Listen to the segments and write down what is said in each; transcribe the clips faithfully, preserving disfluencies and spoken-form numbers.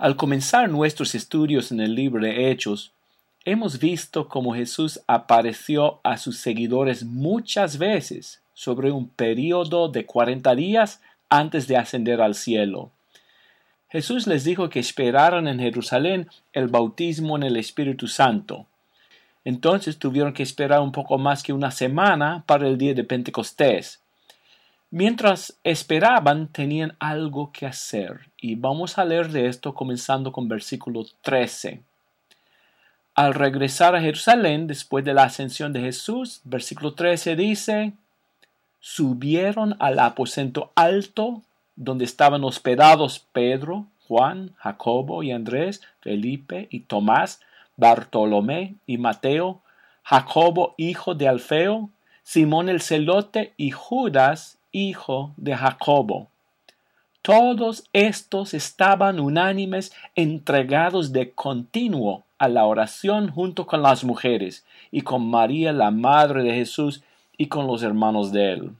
Al comenzar nuestros estudios en el libro de Hechos, hemos visto cómo Jesús apareció a sus seguidores muchas veces sobre un período de cuarenta días antes de ascender al cielo. Jesús les dijo que esperaran en Jerusalén el bautismo en el Espíritu Santo. Entonces tuvieron que esperar un poco más que una semana para el día de Pentecostés. Mientras esperaban, tenían algo que hacer, y vamos a leer de esto comenzando con versículo trece. Al regresar a Jerusalén después de la ascensión de Jesús, versículo trece dice: subieron al aposento alto donde estaban hospedados Pedro, Juan, Jacobo y Andrés, Felipe y Tomás, Bartolomé y Mateo, Jacobo hijo de Alfeo, Simón el celote y Judas hijo de Jacobo. Todos estos estaban unánimes, entregados de continuo a la oración junto con las mujeres y con María la madre de Jesús y con los hermanos de él.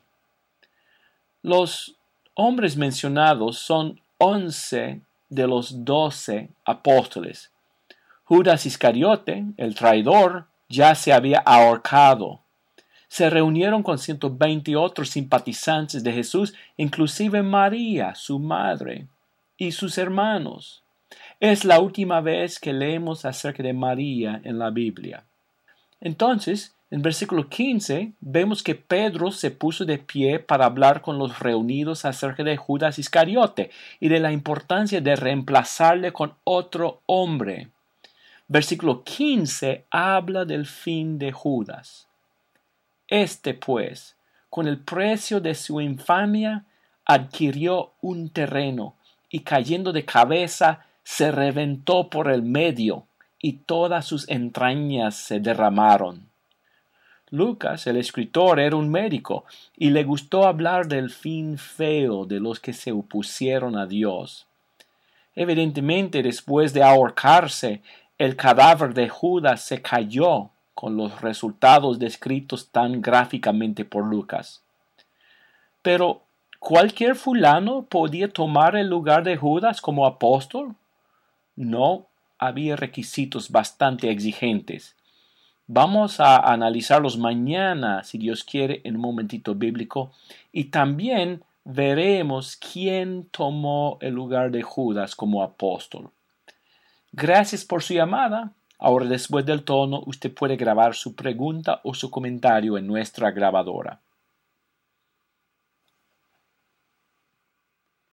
Los hombres mencionados son once de los doce apóstoles. Judas Iscariote, el traidor, ya se había ahorcado. Se reunieron con ciento veinte otros simpatizantes de Jesús, inclusive María, su madre, y sus hermanos. Es la última vez que leemos acerca de María en la Biblia. Entonces, en versículo quince, vemos que Pedro se puso de pie para hablar con los reunidos acerca de Judas Iscariote y de la importancia de reemplazarle con otro hombre. Versículo quince habla del fin de Judas. Este, pues, con el precio de su infamia, adquirió un terreno y cayendo de cabeza se reventó por el medio y todas sus entrañas se derramaron. Lucas, el escritor, era un médico y le gustó hablar del fin feo de los que se opusieron a Dios. Evidentemente, después de ahorcarse, el cadáver de Judas se cayó con los resultados descritos tan gráficamente por Lucas. Pero, ¿cualquier fulano podía tomar el lugar de Judas como apóstol? No, había requisitos bastante exigentes. Vamos a analizarlos mañana, si Dios quiere, en un momentito bíblico, y también veremos quién tomó el lugar de Judas como apóstol. Gracias por su llamada. Ahora, después del tono, usted puede grabar su pregunta o su comentario en nuestra grabadora.